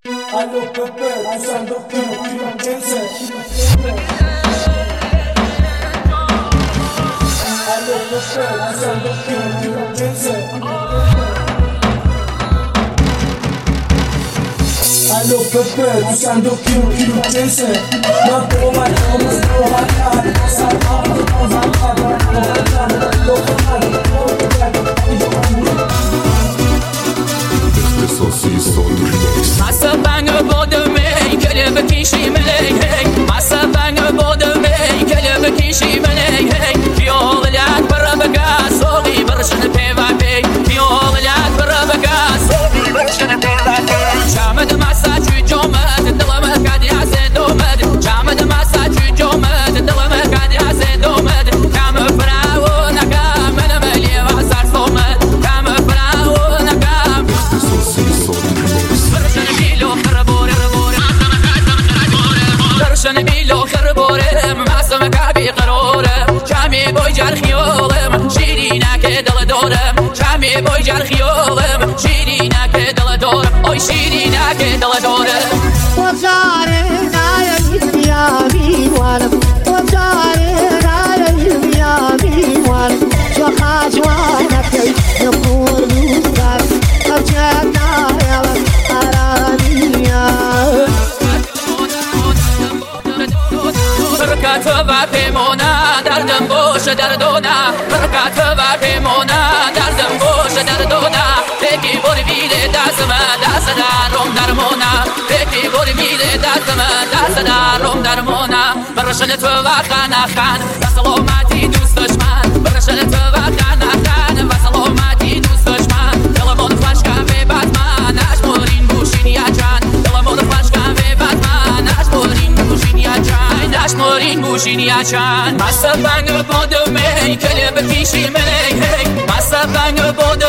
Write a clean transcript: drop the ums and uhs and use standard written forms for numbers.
Allo Pepe, usando piroquense. Allo Pepe, usando piroquense. Allo Pepe, usando piroquense. No toma, Massa banga bodumey kelebe kişi meley hey Massa banga bodumey kelebe kişi meley hey Yollat barabaga soği barışını peva bey Yollat barabaga soği barışını peva bey Çamed massa çucumed dilama kadi hasedomed Çamed massa çucumed dilama kadi hasedomed Kamu frauna kamena meliye vasar somed Kamu frauna kam درشن بیلو خربورم معصوم کعبی قرارم جمعی بای جرخیالم شیرینه که دل دارم جمعی بای جرخیالم شیرینه که دل دارم آی شیرینه که دل دارم وجاره نایه بیابی والم وجاره نایه بیابی والم شو خاجوانکی نپور بودار ارجعنا يلا أرانيا برکت و پیمونه دردم باش دردونه برکت و پیمونه دردم باش دردونه بگی باری بیل دستم دست درم درمونه بگی باری بیل دستم دست درم درمونه برشن تو و خانه خان و سلامتی دوست دشمن برشن تو و خانه خان و سلامتی دوست دشمن دلمون خوش کن به بدمن نشمرین بوشین یا جان دلمون خوش کن به بدمن نشمرین بوشین یا جان نشمرین بوشین یا جان مصر بنگ بودم ای کلب کیشی ملی Massa banga bod